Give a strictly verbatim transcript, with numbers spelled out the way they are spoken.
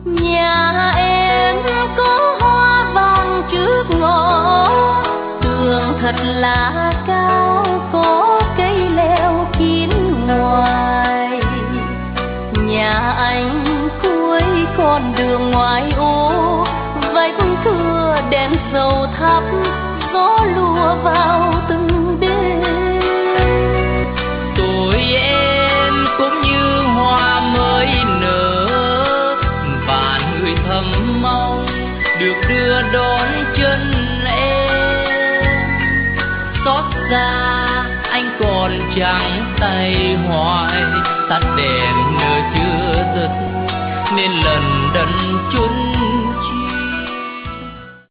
Nhà em có hoa vàng trước ngõ, tường thật là cao, có cây leo kín ngoài. Nhà anh cuối con đường ngoài ô, vách thưa đèn dầu thắp, gió lùa vào từng đêm. Tuổi em cũng như hoa mới nở, và người thầm mong được đưa đón chân em. Xót xa anh còn trắng tay hoài, tắt đèn nở chưa dứt, nên lần